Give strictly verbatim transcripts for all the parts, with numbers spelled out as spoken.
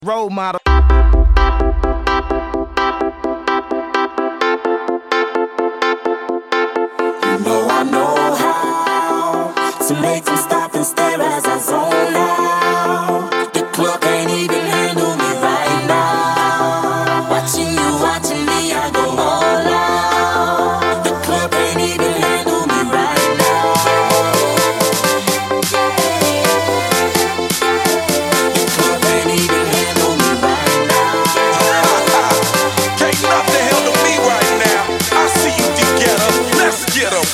Role model. You know I know how to make them stop and stare as I zone out. The clock ain't even handle me right now. Watching you, watching me, I go all out. The clock ain't even handle me right now. The clock ain't even handle me right now. Can't nothing handle me right now. I see you together. Let's get 'em.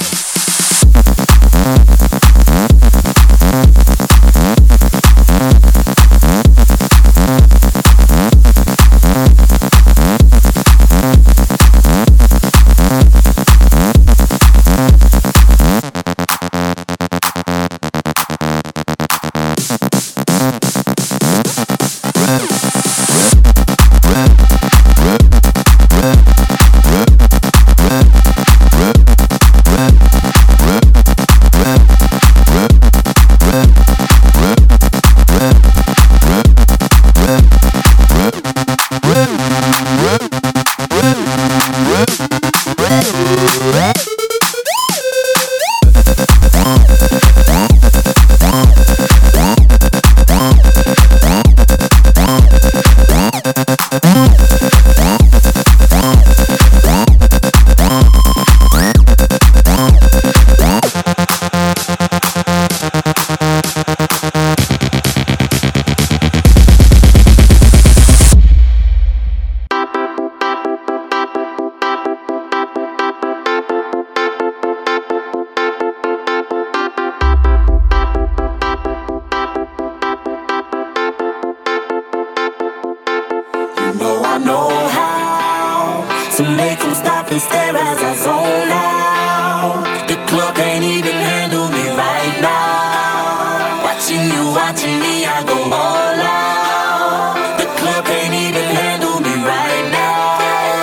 I know how to make them stop and stare as I zone out. The clock ain't even handle me right now. Watching you, watching me, I go all out. The clock ain't even handle me right now.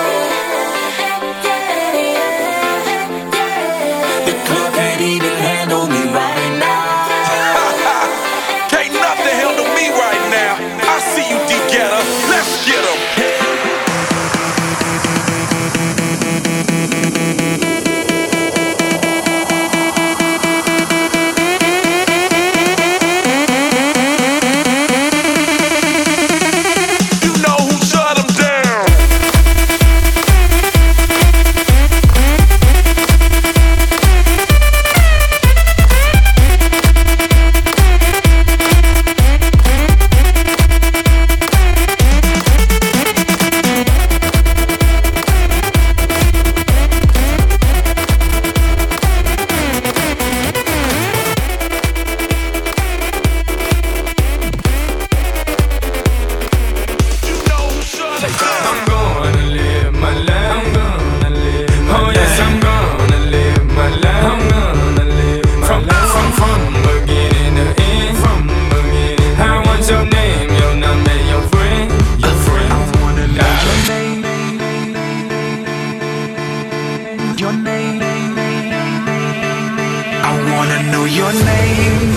The clock ain't even handle me right now. Can't nothing handle me right now. I see you together. Let's get 'em. Your name,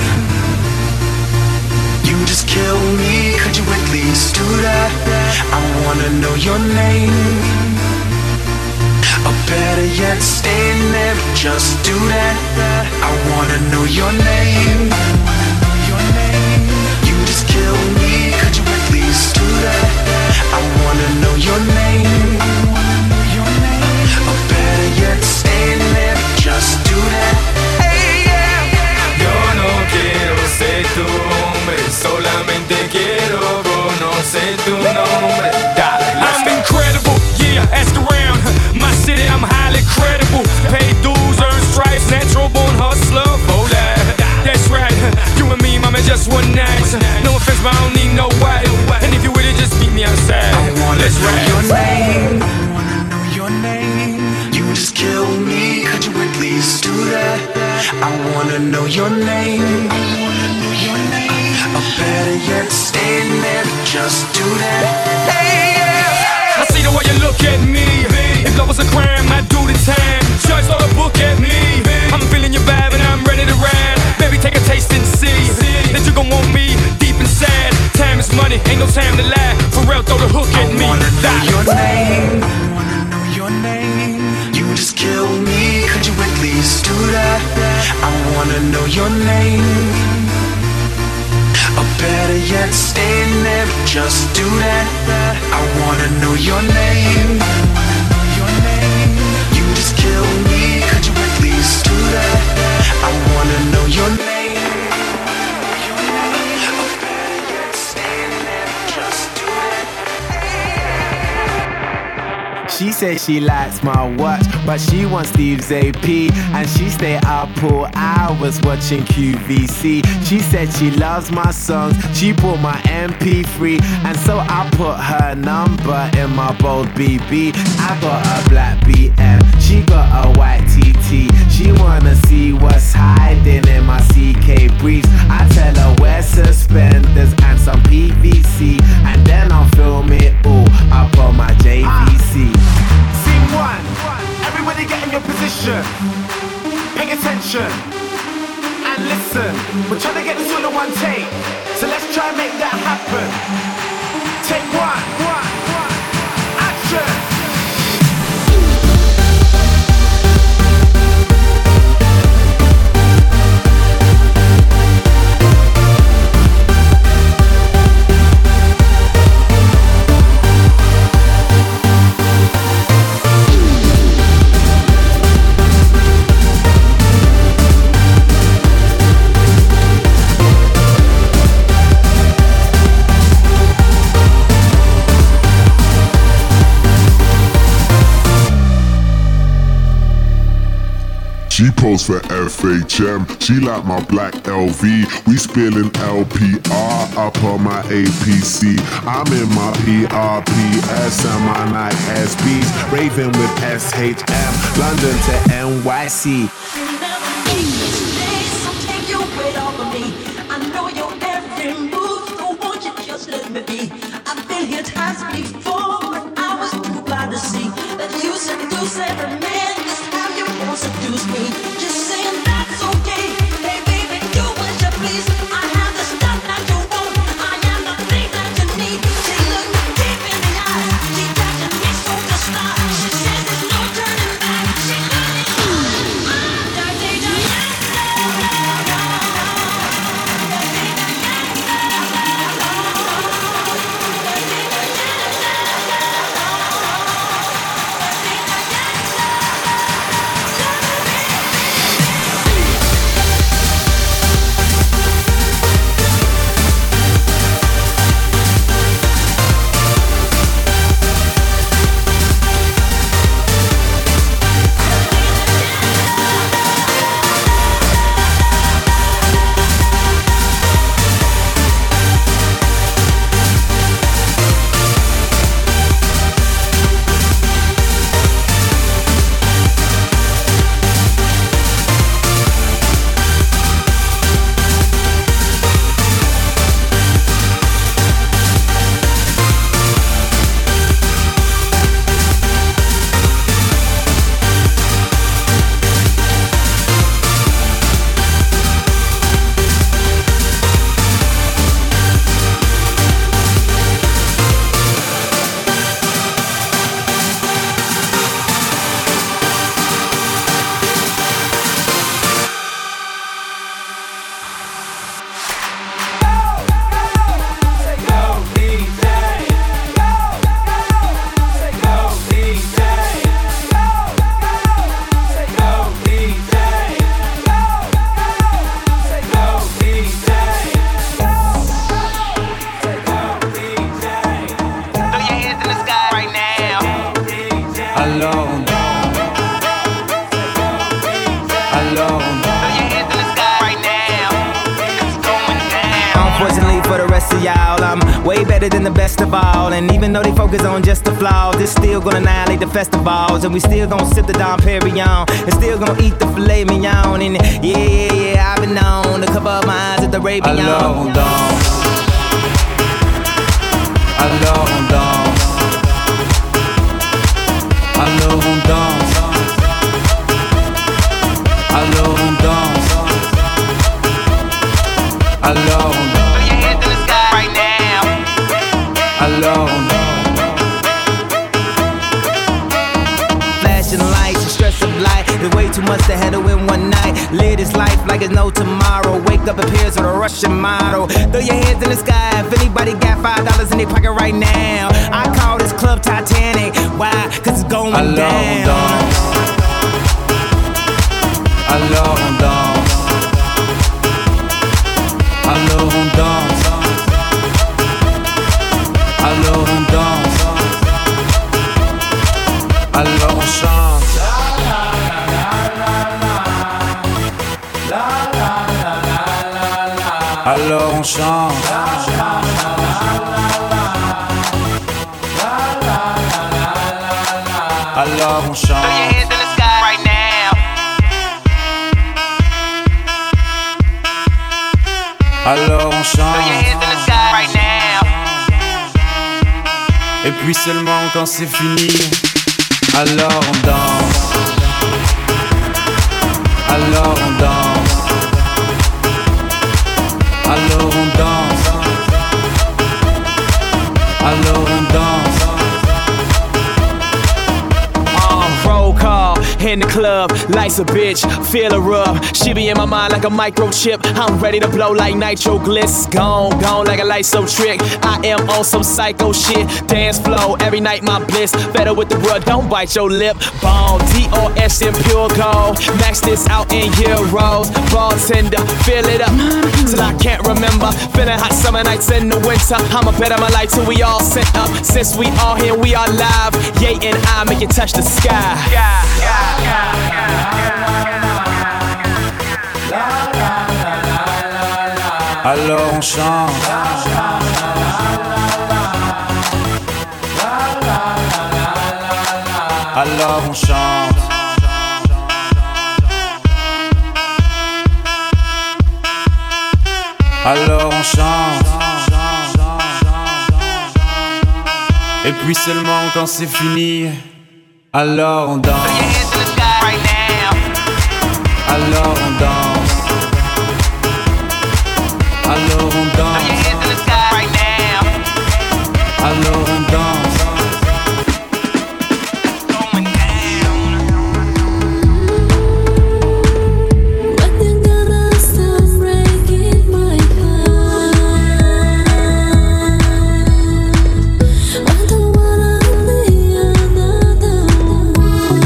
you just kill me. Could you at least do that? I wanna know your name. Or better yet, stay there, just do that. I wanna know your name. You just kill me. Could you at least do that? I wanna know your name. Or better yet, stay there, just do that. Quiero ser tu hombre, solamente quiero conocer tu nombre. Dale, I'm incredible, yeah, ask around. My city, I'm highly credible. Pay dues, earn stripes, natural born hustler. Oh, that, that's right. You and me, mama, just one night. No offense, but I don't need no wife. And if you with it, just meet me outside. I wanna Let's know ride. your name. I wanna know your name. You just kill me. Could you at least do that? I wanna know your name. I wanna know your name. Or better yet, stay there, just do that. Hey, yeah. I see the way you look at me. If love was a crime, I'd do the time. Judge throw the book at me. I'm feeling your vibe and I'm ready to ride. Baby, take a taste and see that you gon' want me deep inside. Time is money, it, ain't no time to lie. For real, throw the hook at me. I wanna know your name, I wanna know your name. You just kill me, could you at least do that? I wanna know your name. Or better yet, stay there, just do that. I wanna know your name. Your name. You just kill me, could you at least do that? I wanna know your name. Your name. Or better yet, stay there, just do that. She says she likes my watch, but she wants Steve's A P. And she stay up all hours watching Q V C. She said she loves my songs, she bought my M P three. And so I put her number in my bold B B. I got a black B M, she got a white T T. She wanna see what's hiding in my C K briefs. I tell her wear suspenders and some P V C. And then I'll film it all up on my J V C. Scene one, everybody get in your position. Pay attention and listen. We're trying to get this all in one take, so let's try and make that happen. Take one, one, one, action. She posed for F H M, she like my black L V. We spilling L P R up on my A P C. I'm in my P R P S and my Nike S Bs. Raving with S H M, London to N Y C. Seduce me, just saying that's okay. Hey baby, do as you please. I have the stuff that you want. I am the thing that you need. She looked me deep in the eyes. She touching me so to start. She says there's no turning back. She got it on. I'm dirty Diana. Way better than the best of all. And even though they focus on just the flaws, it's still gonna annihilate the festivals. And we still gonna sip the Dom Perignon, and still gonna eat the filet mignon. And yeah, yeah, yeah, I've been known to cover up my eyes at the Arabian. Allons danse, alors on danse, alors on danse, alors on danse, alors on danse. Throw your hands in the sky right now. on danse. Flashing lights, the stress of life. There's way too much to handle in one night. Live this life like it's no tomorrow. Wake up and appears with a Russian model. Throw your hands in the sky if anybody got five dollars in their pocket right now. I call this club Titanic. Why? Cause it's going Alors down. on danse. Alors on danse. Alors on danse. Alors on danse. Alors on chante. Alors on chante. Alors on chante. Throw your hands in the sky right now. Alors on Throw your hands in the chante. sky right now. Et puis seulement quand c'est fini, alors on danse. Alors on danse. Alors on danse. Alors on danse. Roll call in the club, lights a bitch, feel her rub. She be in my mind like a microchip. I'm ready to blow like nitro gliss. Gone, gone like a light so trick. I am on some psycho shit. Dance flow, every night my bliss. Better with the blood, don't bite your lip. Bone, D O S in pure gold. Max this out in euros. Bartender, fill it up till I can't remember. Feeling hot summer nights in the winter. I'ma bet on my life till we all set up. Since we all here, we are live. Ye and I make it touch the sky. Yeah, yeah, yeah, Alors on chante. Alors on chante. Alors on chante. Et puis seulement quand c'est fini, alors on danse. Throw your hands in the sky right now. Alors on danse. Alors on Throw your danse. hands in the sky right now. Alors on danse. Going down. Nothing gonna stop breaking my heart. I don't wanna be another one.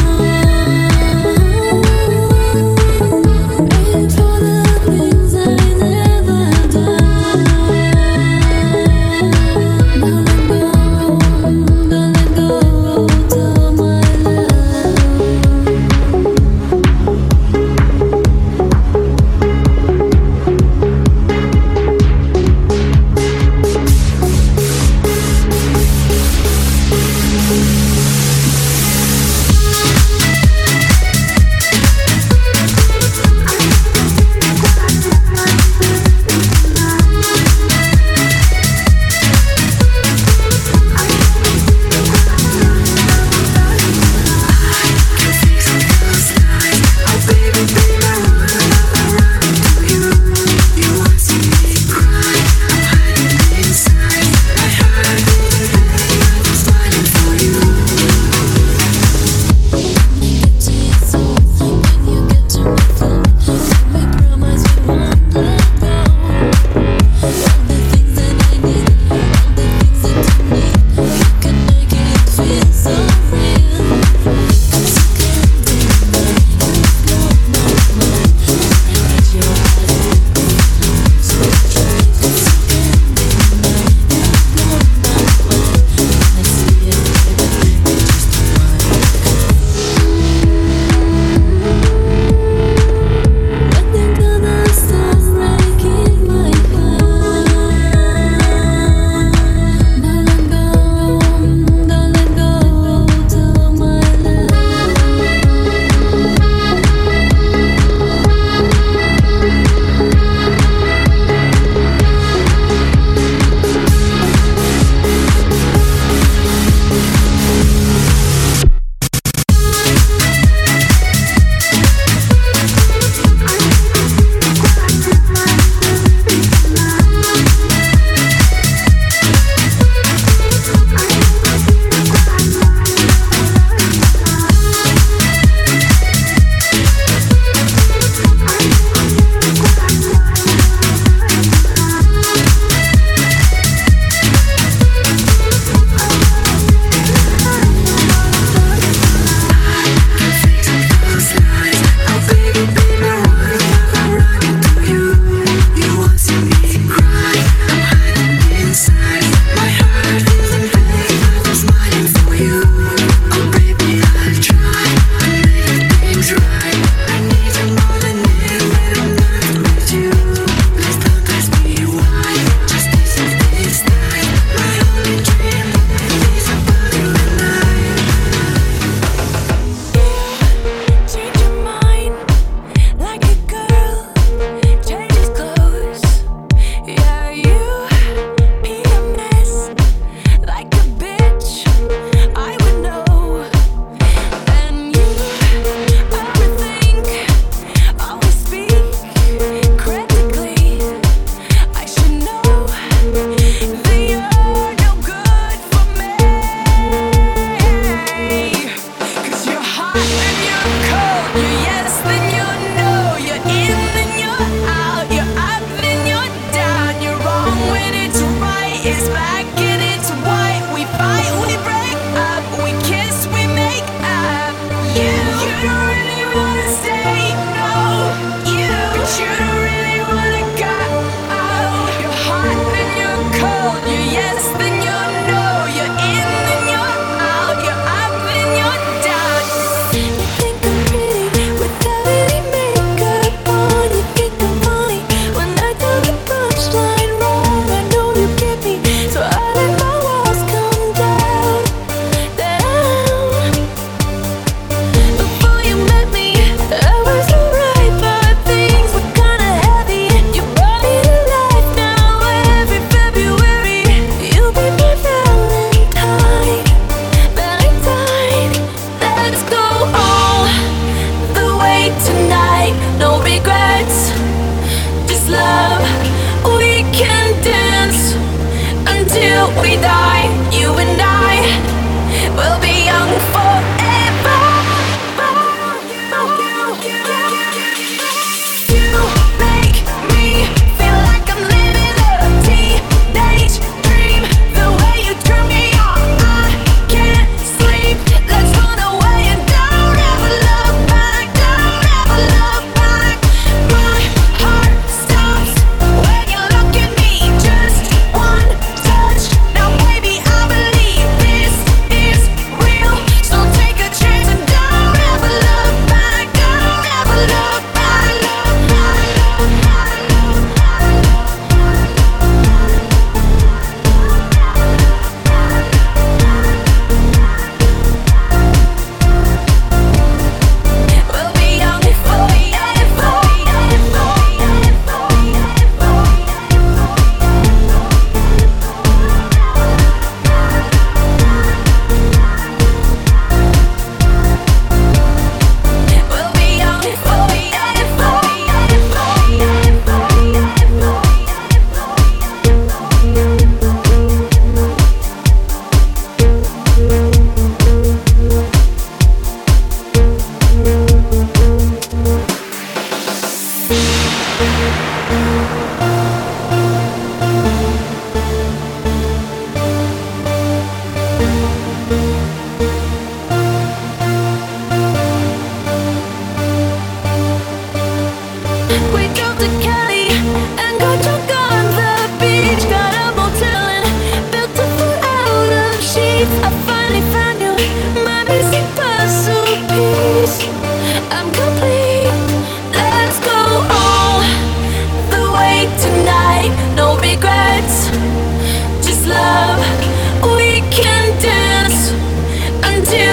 Ain't for the things I never done. Now I'm gone.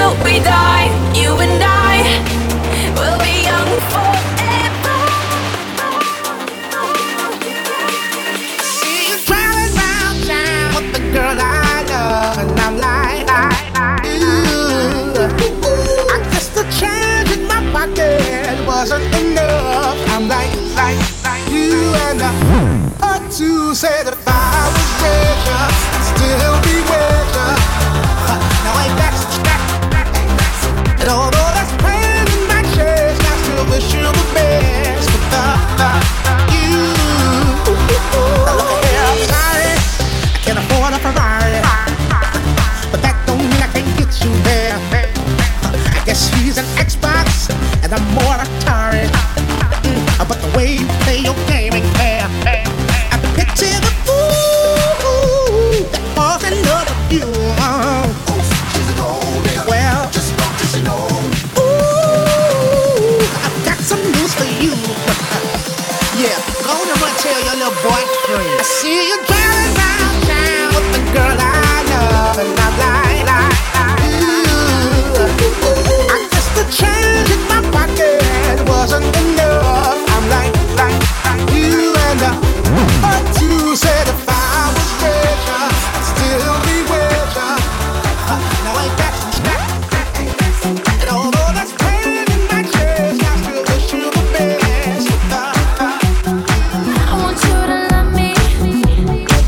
till we die, you and I will be young forever. See you driving round town with the girl I love, and I'm like, ooh, I guess the change in my pocket wasn't enough. I'm like, like, like you and I ought to say that if I was richer, I'd still be with you. Now ain't that some stack? And although that's pain in my chest, I still wish you the best. Without you, now look here, I'm sorry, I can't afford a Ferrari, but that don't mean I can't get you there. I guess he's an Xbox and I'm more Atari, but the way you play your game ain't fair. I picture the fool that falls in love with you. Well, just know, just know. Ooh, I've got some news for you. Yeah, go on and run tell your little boyfriend. I see you driving round town with the girl I love, and I'm like, like, ooh, I guess the change in my pocket wasn't enough. I'm like, like, you and I ought to say if I was richer, I'd still be with you. Now ain't that some stack? And although that's pain in my chest, I still wish you the best. I want you to love me.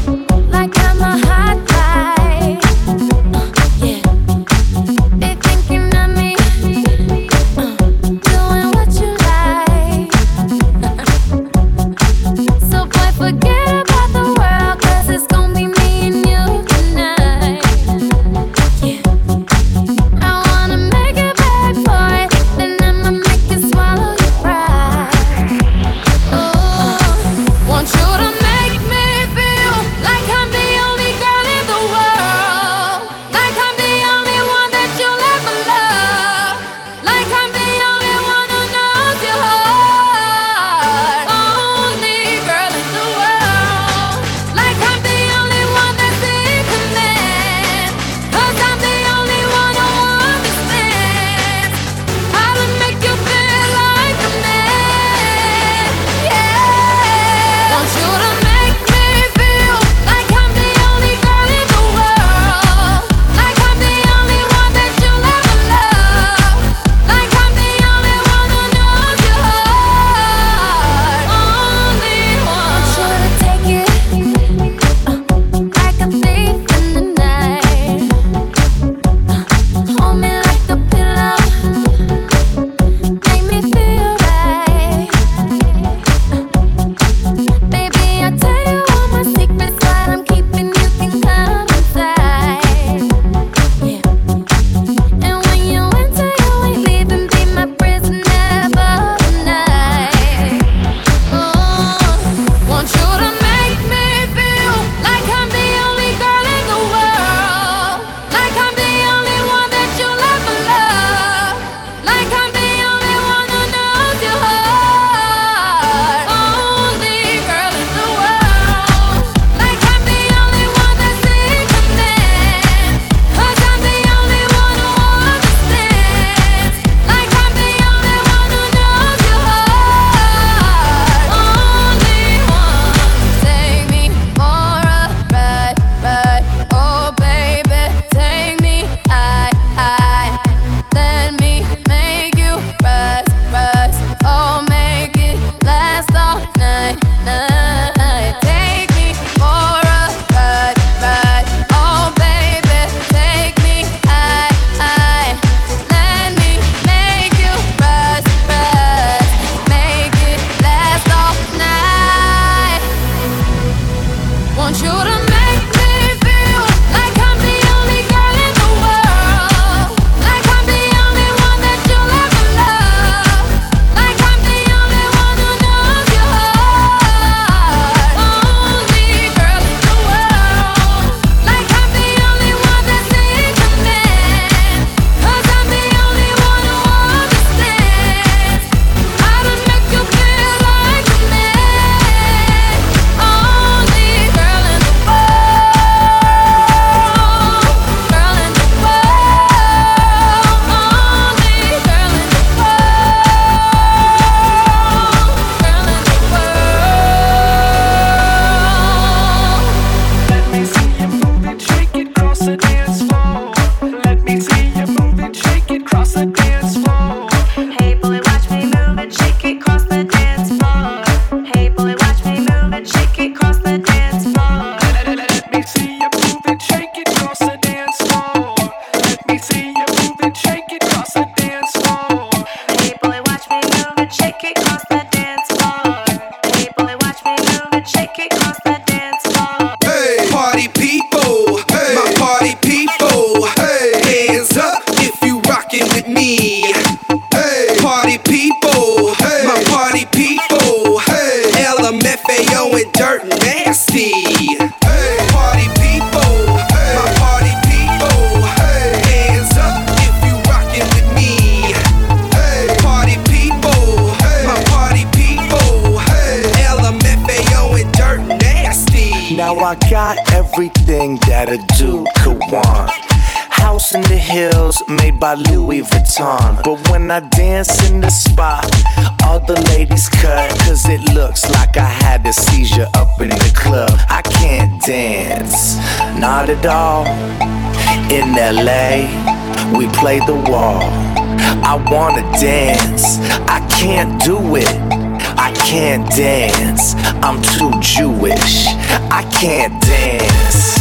everything that a dude could want. House in the hills, made by Louis Vuitton. But when I dance in the spot, all the ladies cut, cause it looks like I had a seizure up in the club. I can't dance, not at all. In L A, we play the wall. I wanna dance, I can't do it. I can't dance, I'm too Jewish. I can't dance.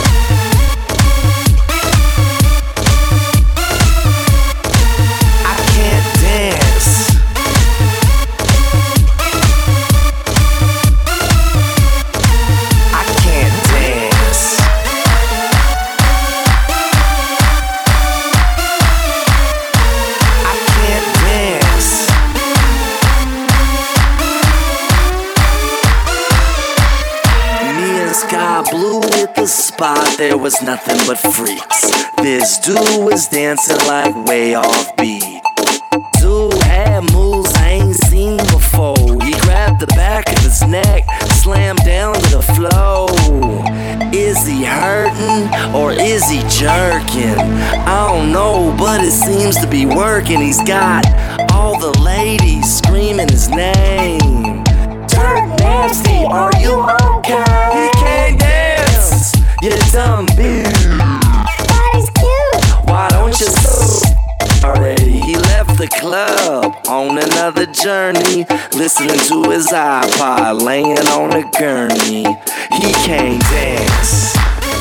Spot, there was nothing but freaks. This dude was dancing like way off beat. Dude had moves I ain't seen before. He grabbed the back of his neck, slammed down to the floor. Is he hurting or is he jerking? I don't know, but it seems to be working. He's got all the ladies screaming his name. Dirt Nasty, are you okay? He can't dance, you dumb bitch. Body's cute. Why don't you s- already? He left the club on another journey, listening to his iPod, laying on a gurney. He can't dance.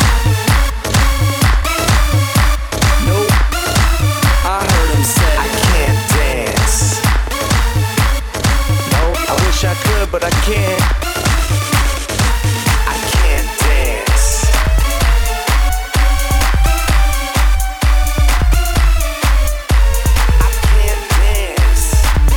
Nope. I heard him say I can't dance. Nope. I wish I could, but I can't. I can't dance. I can't dance.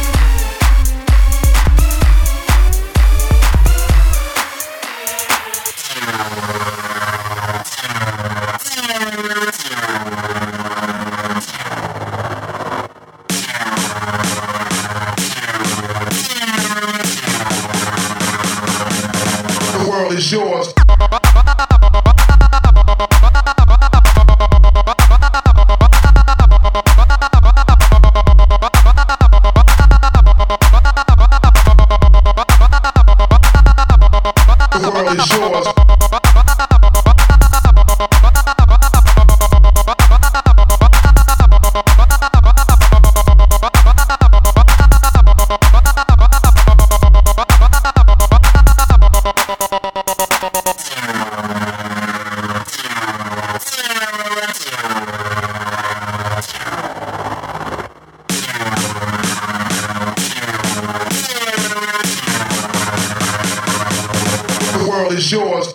The world is yours. The world is yours. The world is yours.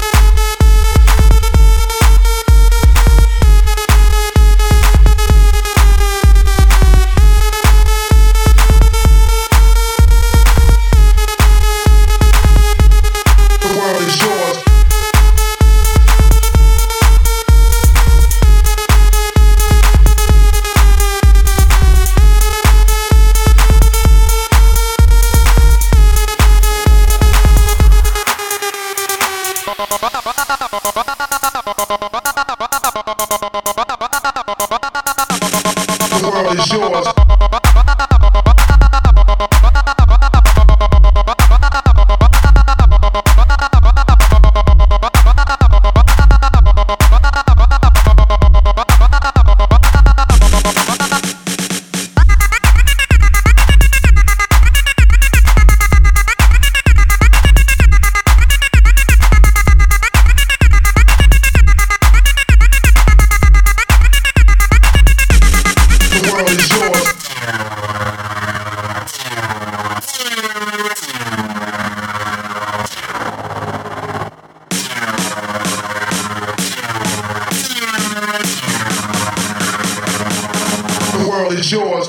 The world is yours. The world is yours. The world is yours. The world is yours.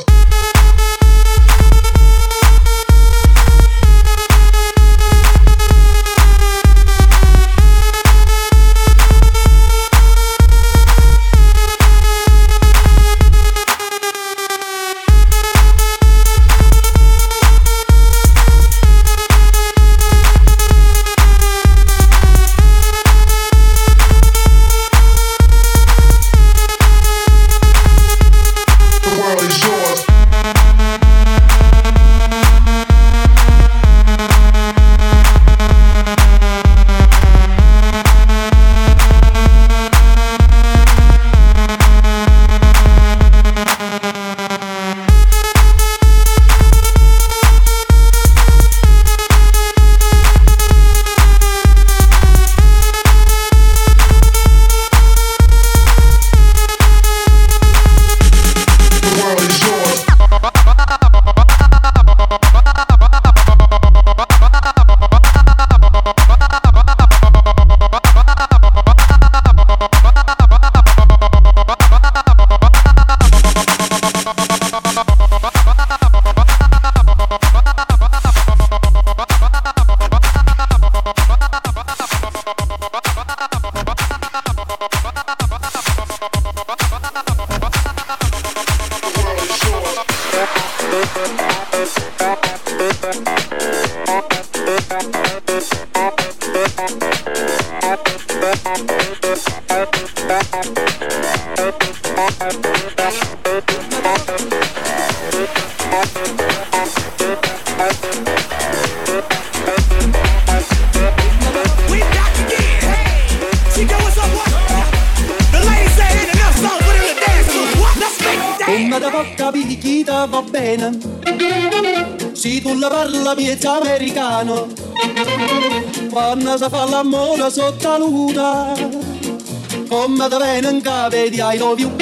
Va bene, se tu la parla piezza americano, quando si fa l'amore sotto la luna, come te viene in capo di I love you,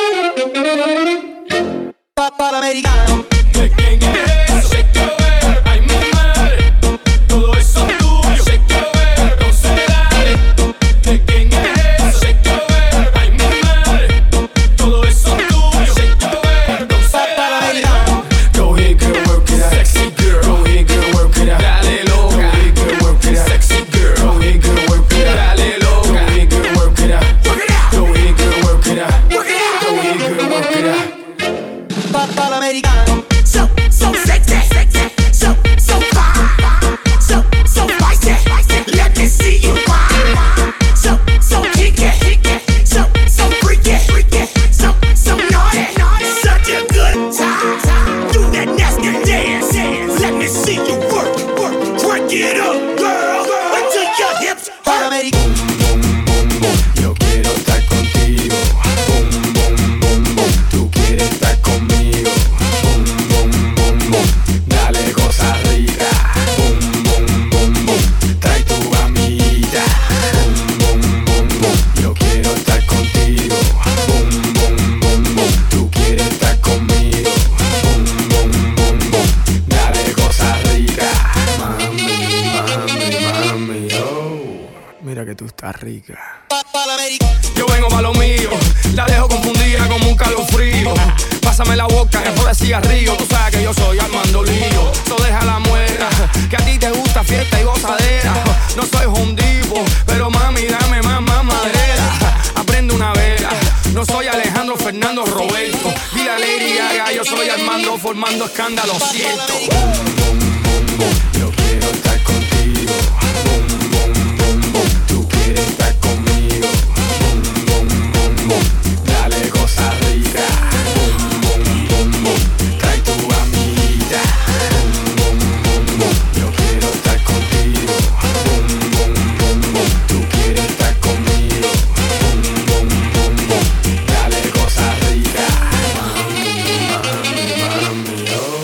papà l'americano. Yo vengo pa' lo mío, la dejo confundida como un calofrío. Pásame la boca, que de cigarrillo. Tú sabes que yo soy Armando Lío. So deja la muera, que a ti te gusta fiesta y gozadera. No soy hondivo, pero mami dame más, más madera. Aprende una vela, no soy Alejandro Fernando Roberto. Dile a Lady Gaga, yo soy Armando formando escándalo, siento. Yo quiero estar contigo. Tú quieres estar conmigo. Dale cosa rica. Trae tu amiguita. Yo quiero estar contigo. Tú quieres estar conmigo. Dale cosa rica. Mami, mami, mami, oh.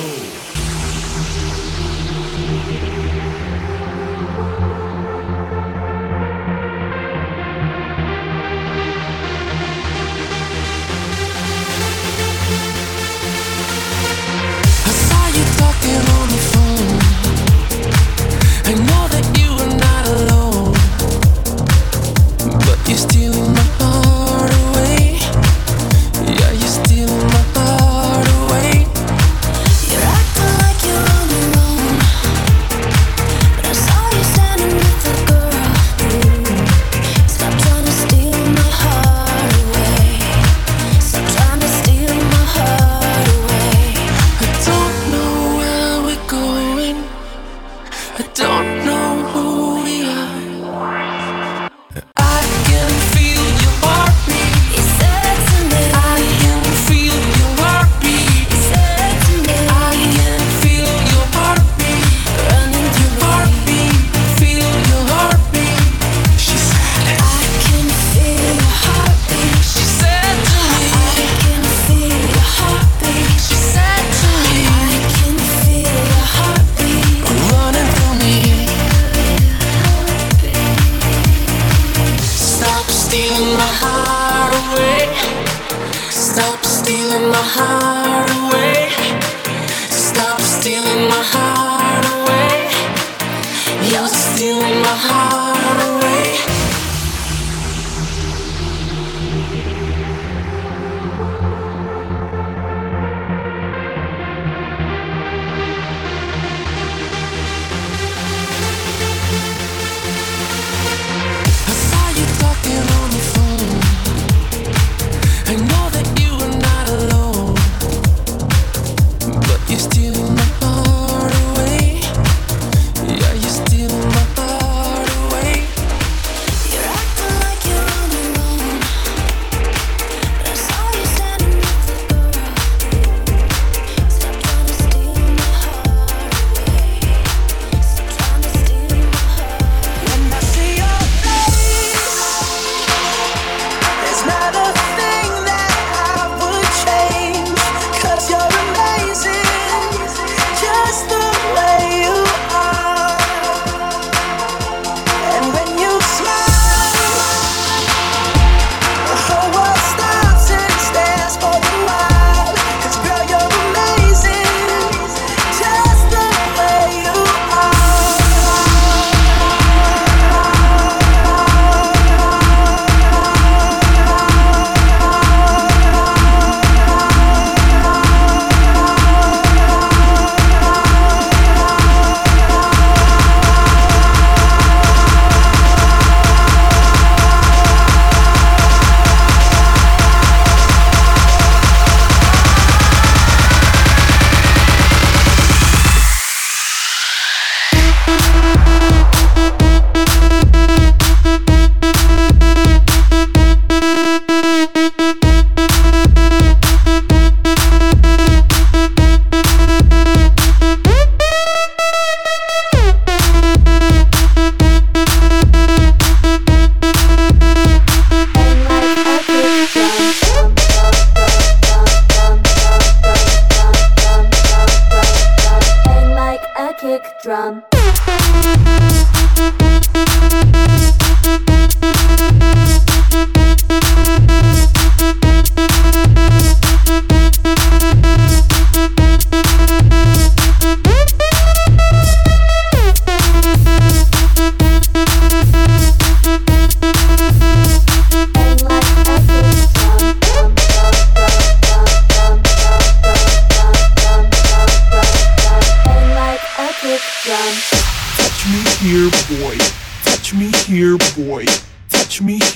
I know that you are not alone.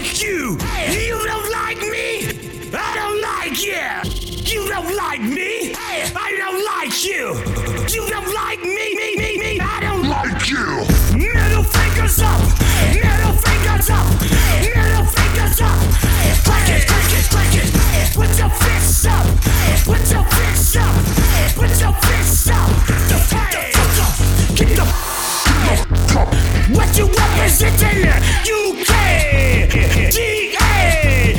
like you. You don't like me. I don't like you. You don't like me. I don't like you. You don't like me. Me, me, me. I don't like you. Middle fingers up. Middle fingers up. Middle fingers up. Crack it, crack it, crack it. Put your fists up. Put your fists up. Put your fists up. Get the what you representing? U K G A.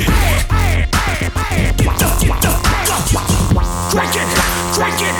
Get the, get the, crack it, crack it.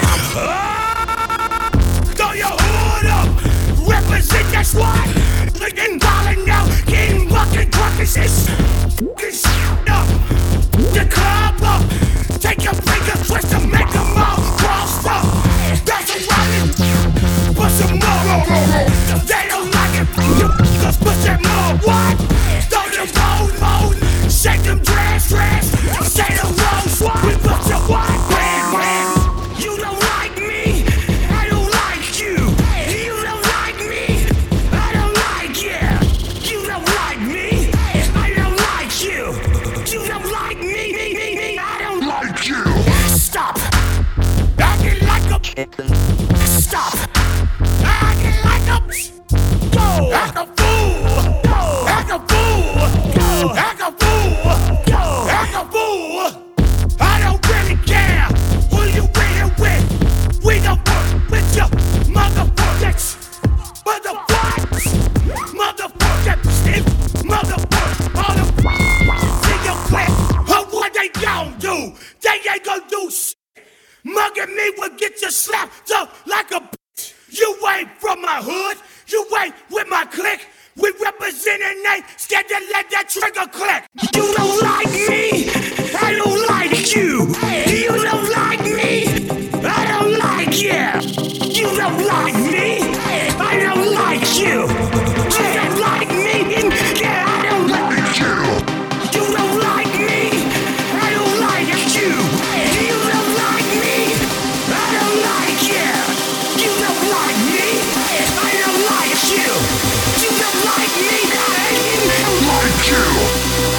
Uh, throw your hood up. Represent that squad. Looking ballin' now. Getting bucking crackers. It's this up. The club up. Take your finger, twist to make them all crossed up. That's a rocket. Put some more. They don't like it. Cause put some more. What? Throw your road mode. Shake them dress, dress. Say the road swap. We put your white brand, brand. You don't like me. I don't like you. You don't like me. I don't like you. You don't like me. I don't like you. You don't like me. Me, me, me. I don't like you. Stop. Acting like a. Stop. Acting like a. Go. Act a fool. Go. Act a fool. Go. Act a fool. Go. Act a fool. I don't really care who you with with. We don't work with your motherfuckers. Motherfuckers. Motherfuckers. Motherfuckers. All the see your plan. But what they gon' do? They ain't gon' do shit. Mugging me will get you slapped up like a bitch. You ain't from my hood. You ain't with my clique. We representin' they scared to let that trigger click. You don't like me. I don't like you. You don't like me. I don't like you. You don't like me. I don't like you. You don't like me. Yeah, I don't like you. You don't like me. I don't like you. You don't like me. I don't like you. You don't like me. I don't like you. You don't like me. I don't like you.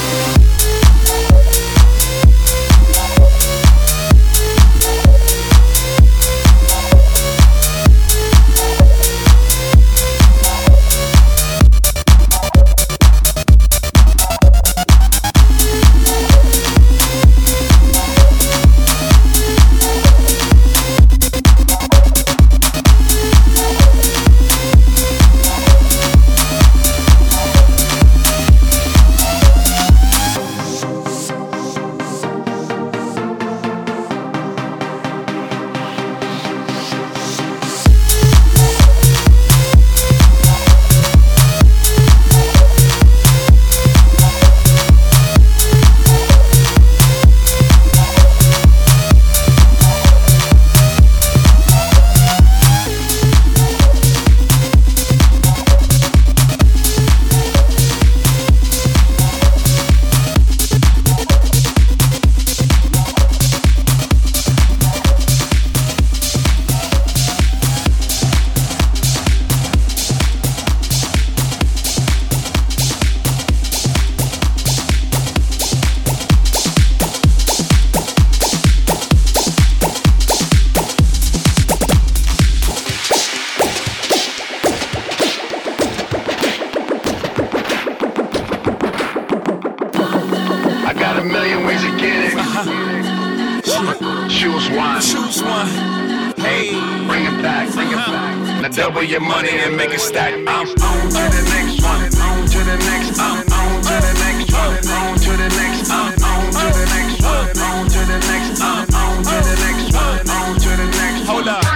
Choose one. Choose one. Hey, bring it back. Bring it back. Now double your money and make it stack. I'm on to the next one. On to the next. I'm on to the next one. On to the next. I'm on to the next one. On to the next. I'm on to the next one. On to the next. Hold up.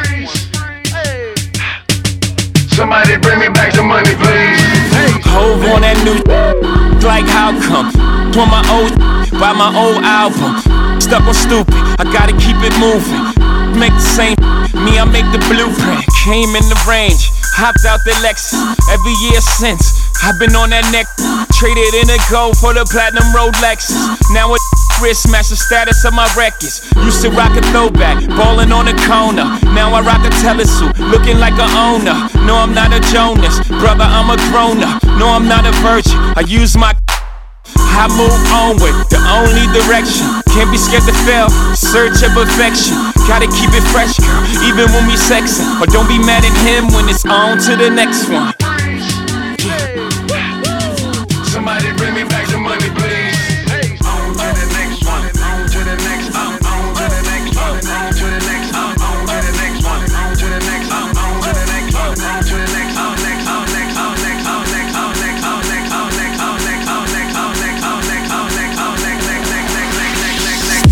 Somebody bring me back some money, please. Hey, Hove on that new like how come? On my old buy my old album. Stuck on stupid, I gotta keep it moving. Make the same, me I make the blueprint. Came in the range, hopped out the Lexus. Every year since, I've been on that neck. Traded in a gold for the platinum Rolexes. Now a wrist match the status of my records. Used to rock a throwback, ballin' on the corner. Now I rock a telesuit, looking like a owner. No, I'm not a Jonas, brother, I'm a grown up. No, I'm not a virgin, I use my I move onward, the only direction. Can't be scared to fail, search of perfection. Gotta keep it fresh, girl, even when we sexin'. Or don't be mad at him when it's on to the next one. Somebody bring me back the money, please. On to the next one. On to the next. On to the next one. On to the next. On to the next one. On to the next. On to the next one. On to the next. On next. On next. On next. On next. On next. On next. On next. On next. On next. On next. On next. On next. On next. Next. Next. Next. Next. Next. Next.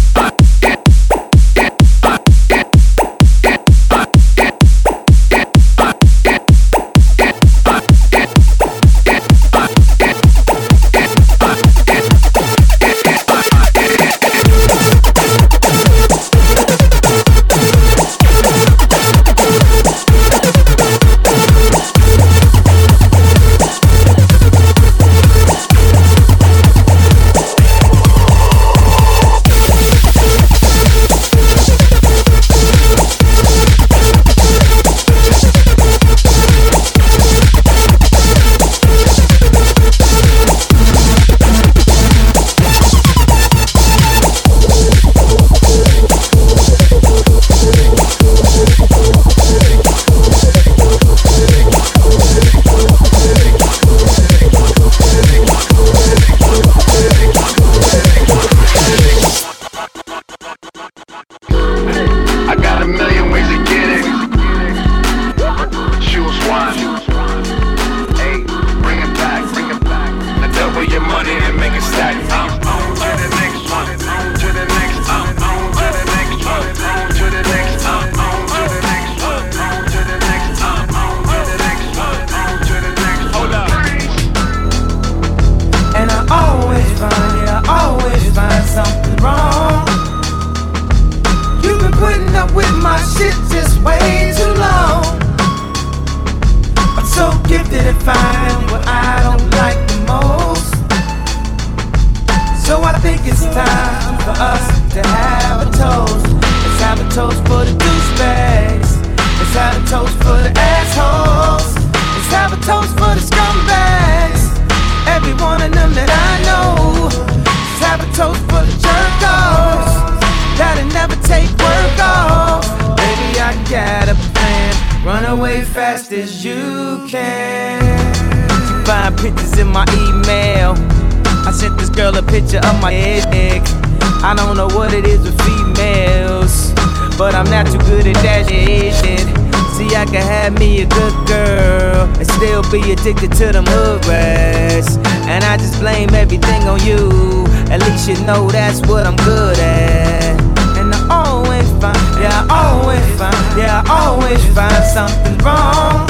Addicted to them hood rats, and I just blame everything on you. At least you know that's what I'm good at. And I always find, yeah, I always find, yeah, I always find something wrong.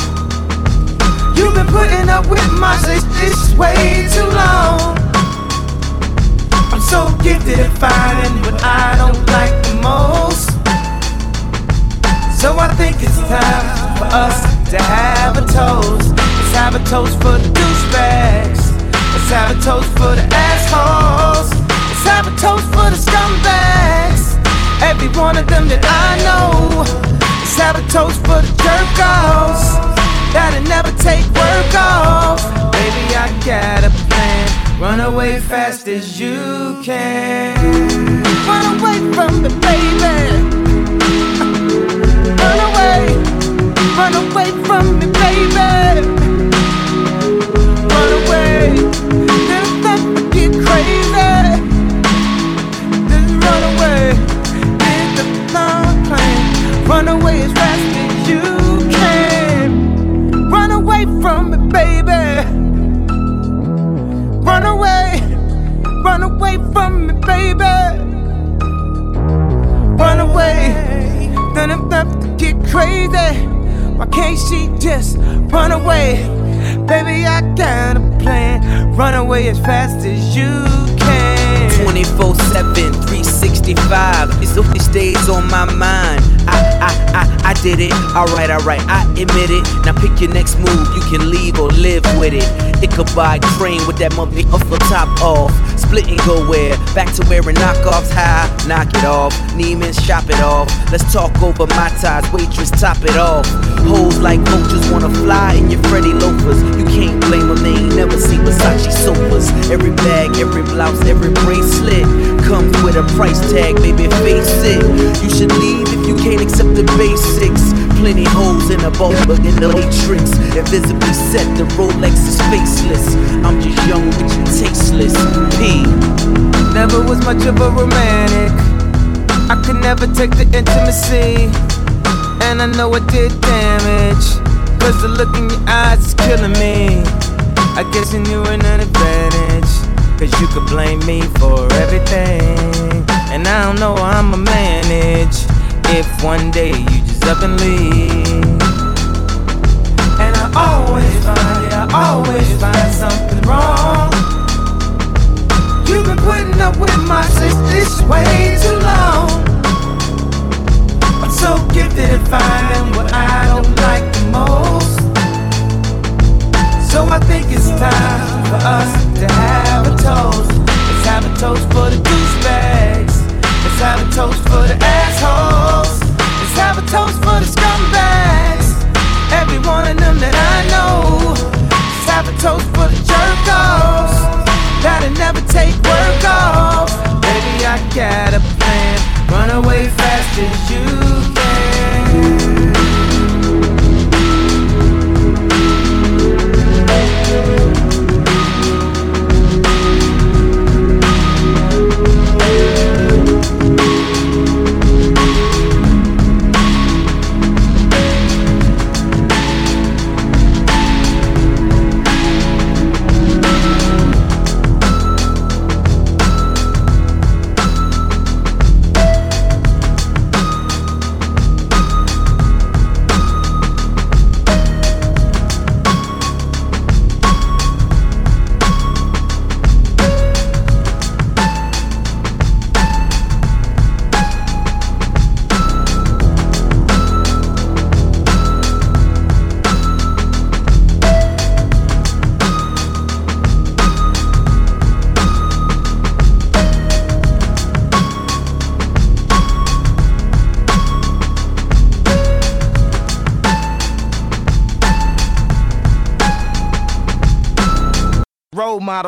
You've been putting up with my shit this way too long. I'm so gifted at finding what I don't like the most. So I think it's time for us to have a toast. Let's have a toast for the douchebags. Let's have a toast for the assholes. Let's have a toast for the scumbags. Every one of them that I know. Let's have a toast for the jerk-offs that'll never take work off. Baby, I got a plan. Run away fast as you can. Run away from me, baby. Run away. Run away from me, baby. Run away. Then let me get crazy. Just run away. Get the long plane. Run away as fast as you can. Run away from me, baby. Run away. Run away from me, baby. Run away. Then I'm left to get crazy. Why can't she just run away? Baby, I got a plan. Run away as fast as you can. twenty-four seven, three sixty-five. It's all these days on my mind. I, I, I, I did it. Alright, alright, I admit it. Now pick your next move, you can leave or live with it. Ichabod Crane with that mother off the top off. Split and go where? Back to wearing knockoffs high. Knock it off. Neiman's shop it off. Let's talk over my ties. Waitress, top it off. Hoes like vultures wanna fly in your Freddy loafers. You can't blame them, they ain't never seen Versace sofas. Every bag, every blouse, every bracelet comes with a price tag, baby, face it. You should leave if you can't accept the basics. Plenty holes in the bulb, but in the matrix. Invisibly set, the Rolex is faceless. I'm just young, but you tasteless. P. Never was much of a romantic. I could never take the intimacy, and I know it did damage. Cause the look in your eyes is killing me. I guess you knew an advantage, cause you could blame me for everything. And I don't know how I'ma manage if one day you just up and leave. And I always find, yeah, I always find something wrong. You've been putting up with my sis this way too long. I'm so gifted at finding what I don't like the most. So I think it's time for us to have a toast. Let's have a toast for the douchebags. Let's have a toast for the assholes. Let's have a toast for the scumbags. Every one of them that I know. Let's have a toast for the jerk-offs that'll never take work off. Baby, I got a plan. Run away fast as you can. Role model.